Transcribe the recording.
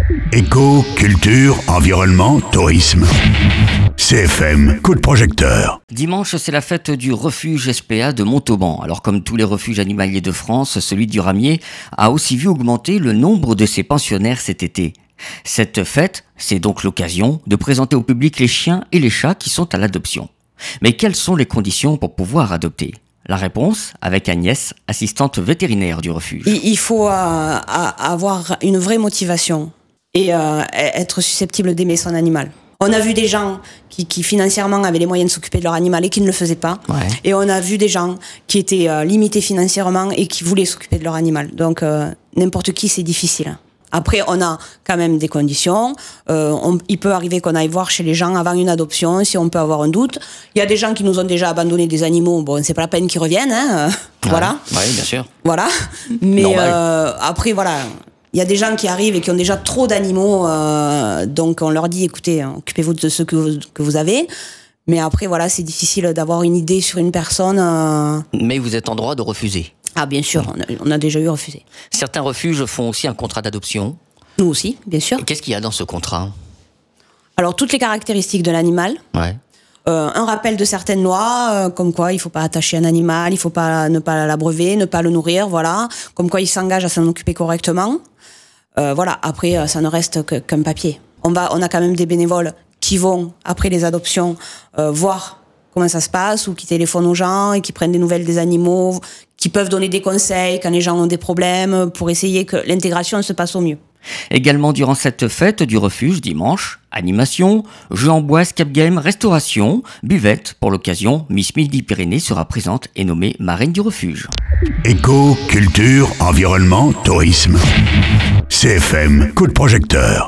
Éco, culture, environnement, tourisme. CFM, coup de projecteur. Dimanche, c'est la fête du refuge SPA de Montauban. Alors, comme tous les refuges animaliers de France, celui du Ramier a aussi vu augmenter le nombre de ses pensionnaires cet été. Cette fête, c'est donc l'occasion de présenter au public les chiens et les chats qui sont à l'adoption. Mais quelles sont les conditions pour pouvoir adopter ? La réponse avec Agnès, assistante vétérinaire du refuge. Il faut avoir une vraie motivation et être susceptible d'aimer son animal. On a vu des gens qui financièrement avaient les moyens de s'occuper de leur animal et qui ne le faisaient pas. Ouais. Et on a vu des gens qui étaient limités financièrement et qui voulaient s'occuper de leur animal. Donc n'importe qui, c'est difficile. Après, on a quand même des conditions. Il peut arriver qu'on aille voir chez les gens avant une adoption, si on peut avoir un doute. Il y a des gens qui nous ont déjà abandonné des animaux. Bon, c'est pas la peine qu'ils reviennent, hein. Voilà. Oui, bien sûr. Voilà. Mais après, voilà. Il y a des gens qui arrivent et qui ont déjà trop d'animaux. Donc, on leur dit, écoutez, occupez-vous de ce que vous avez. Mais après, voilà, c'est difficile d'avoir une idée sur une personne. Mais vous êtes en droit de refuser. Ah, bien sûr, on a déjà eu refusé. Certains refuges font aussi un contrat d'adoption. Nous aussi, bien sûr. Et qu'est-ce qu'il y a dans ce contrat ? Alors, toutes les caractéristiques de l'animal. Ouais. Un rappel de certaines lois, comme quoi il ne faut pas attacher un animal, il ne faut ne pas l'abreuver, ne pas le nourrir, voilà. Comme quoi il s'engage à s'en occuper correctement. Voilà, après, ça ne reste qu'un papier. On a quand même des bénévoles qui vont, après les adoptions, voir comment ça se passe, ou qui téléphonent aux gens et qui prennent des nouvelles des animaux, qui peuvent donner des conseils quand les gens ont des problèmes pour essayer que l'intégration se passe au mieux. Également durant cette fête du refuge, dimanche, animation, jeux en bois, escape game, restauration, buvette. Pour l'occasion, Miss Midi-Pyrénées sera présente et nommée marraine du refuge. Éco, culture, environnement, tourisme. CFM, coup de projecteur.